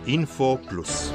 Info Plus.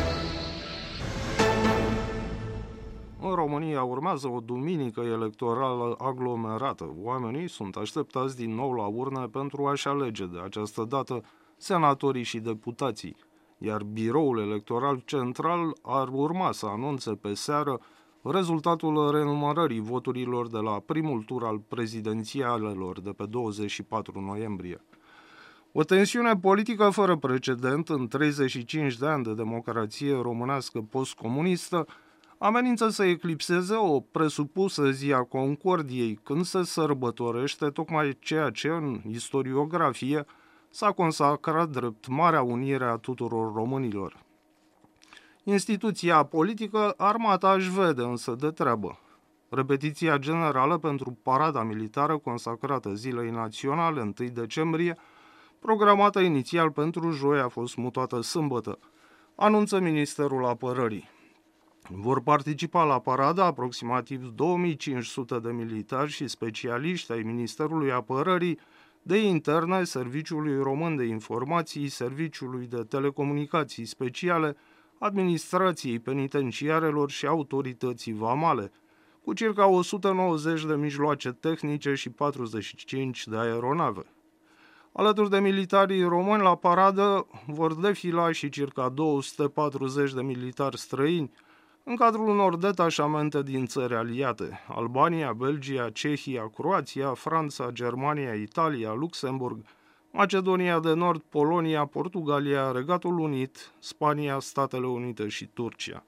În România urmează o duminică electorală aglomerată. Oamenii sunt așteptați din nou la urne pentru a-și alege de această dată senatorii și deputații, iar biroul electoral central ar urma să anunțe pe seară rezultatul renumărării voturilor de la primul tur al prezidențialelor de pe 24 noiembrie. O tensiune politică fără precedent în 35 de ani de democrație românească postcomunistă amenință să eclipseze o presupusă zi a concordiei când se sărbătorește tocmai ceea ce în istoriografie s-a consacrat drept marea unire a tuturor românilor. Instituția politică, armata, își vede însă de treabă. Repetiția generală pentru parada militară consacrată Zilei Naționale 1 decembrie, programată inițial pentru joi, a fost mutată sâmbătă, anunță Ministerul Apărării. Vor participa la parada aproximativ 2500 de militari și specialiști ai Ministerului Apărării, de Interne, Serviciului Român de Informații, Serviciului de Telecomunicații Speciale, Administrației Penitenciarelor și Autorității Vamale, cu circa 190 de mijloace tehnice și 45 de aeronave. Alături de militarii români la paradă vor defila și circa 240 de militari străini, în cadrul unor detașamente din țări aliate: Albania, Belgia, Cehia, Croația, Franța, Germania, Italia, Luxemburg, Macedonia de Nord, Polonia, Portugalia, Regatul Unit, Spania, Statele Unite și Turcia.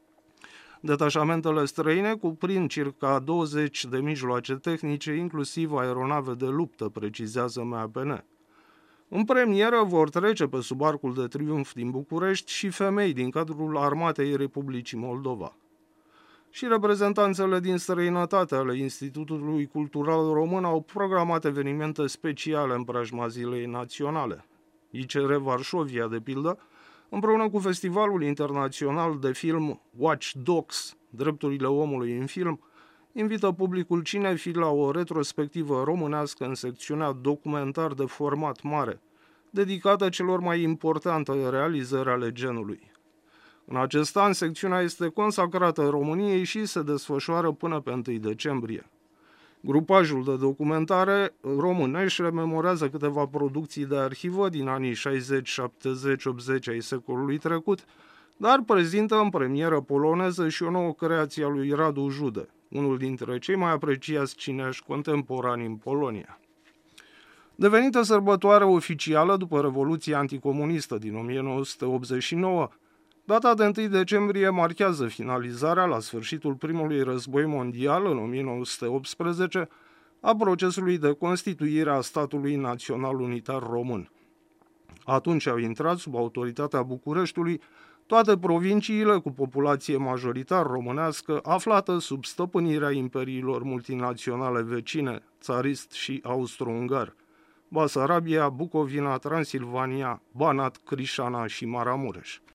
Detașamentele străine cuprind circa 20 de mijloace tehnice, inclusiv aeronave de luptă, precizează MAPN. În premieră vor trece pe sub Arcul de Triunf din București și femei din cadrul Armatei Republicii Moldova. Și reprezentanțele din străinătate ale Institutului Cultural Român au programat evenimente speciale în preajma Zilei Naționale. ICR Varșovia, de pildă, împreună cu Festivalul Internațional de Film Watch Dogs, Drepturile Omului în Film, invită publicul cinefil la o retrospectivă românească în secțiunea documentar de format mare, dedicată celor mai importante realizări ale genului. În acest an, secțiunea este consacrată României și se desfășoară până pe 1 decembrie. Grupajul de documentare românești rememorează câteva producții de arhivă din anii 60, 70, 80 ai secolului trecut, dar prezintă în premieră poloneză și o nouă creație a lui Radu Jude, unul dintre cei mai apreciați cineași contemporani în Polonia. Devenită sărbătoare oficială după Revoluția anticomunistă din 1989, data de 1 decembrie marchează finalizarea, la sfârșitul primului război mondial, în 1918, a procesului de constituire a statului național unitar român. Atunci au intrat sub autoritatea Bucureștiului toate provinciile cu populație majoritar românească aflată sub stăpânirea imperiilor multinaționale vecine, țarist și austro-ungar: Basarabia, Bucovina, Transilvania, Banat, Crișana și Maramureș.